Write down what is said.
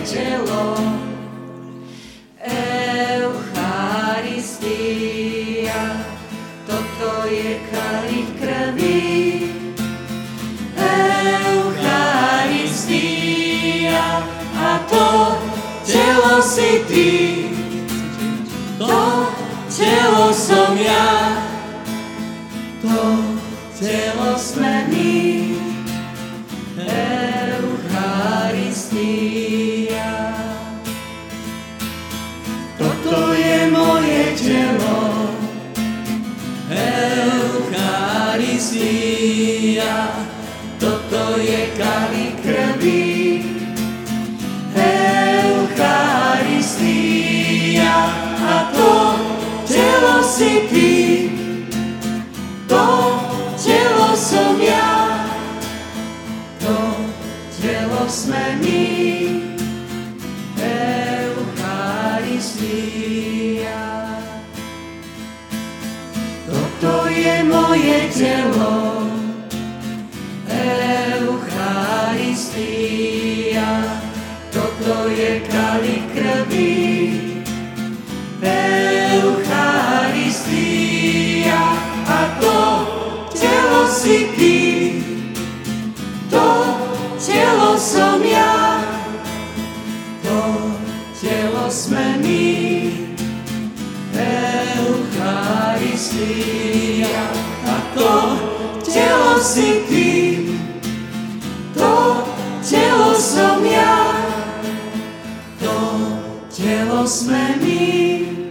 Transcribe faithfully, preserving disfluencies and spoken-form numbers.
telo. Eucharistia, toto je kalich krvi. Eucharistia, a to telo si ty, to telo som ja, to telo sme my. Eucharistia, toto je moje telo. Eucharistia, toto je kalich krvi. Eucharistia, a to telo si ty, to telo som ja, to telo sme my. Eucharistia, toto je moje telo. Eucharistia, toto je kalich krvi. Eucharistia, a to telo si ty, to telo som ja, to telo sme my. Eucharistia, a to telo si ty, to telo som ja, to telo sme my.